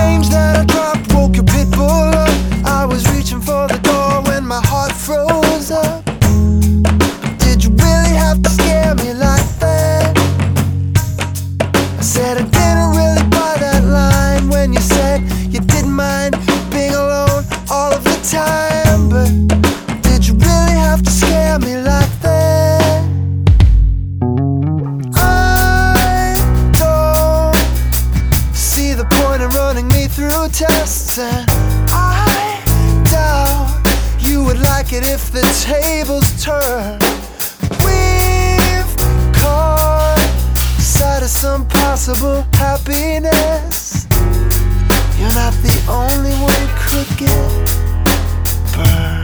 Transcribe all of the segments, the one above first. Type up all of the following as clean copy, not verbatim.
strange that I dropped, woke your pit bull up. I was reaching for the door when my heart froze up. Did you really have to scare me like that? I said I didn't really buy that line when you said you didn't mind being alone all of the time. But did you really have to scare me like that? I don't see the point in running me through tests, and I doubt you would like it if the tables turn. We've caught sight of some possible happiness. You're not the only one who could get burned.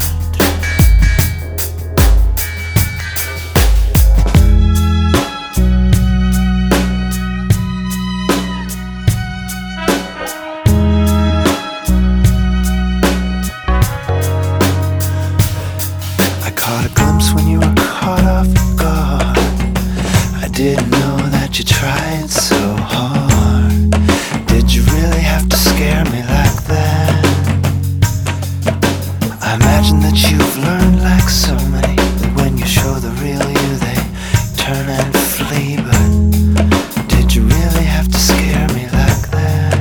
I caught a glimpse when you were caught off guard. I didn't know that you tried so hard. Did you really have to scare me like that? I imagine that you've learned like so many, that when you show the real you they turn and flee. But did you really have to scare me like that?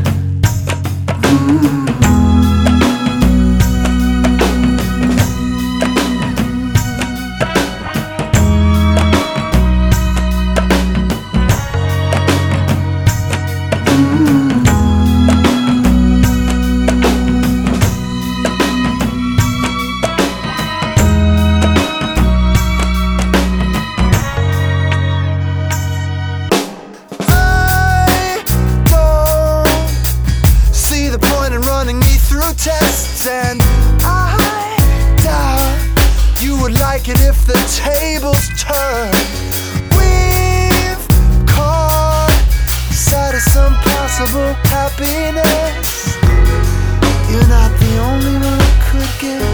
Tests, and I doubt you would like it if the tables turn. We've caught sight of some possible happiness. You're not the only one who could get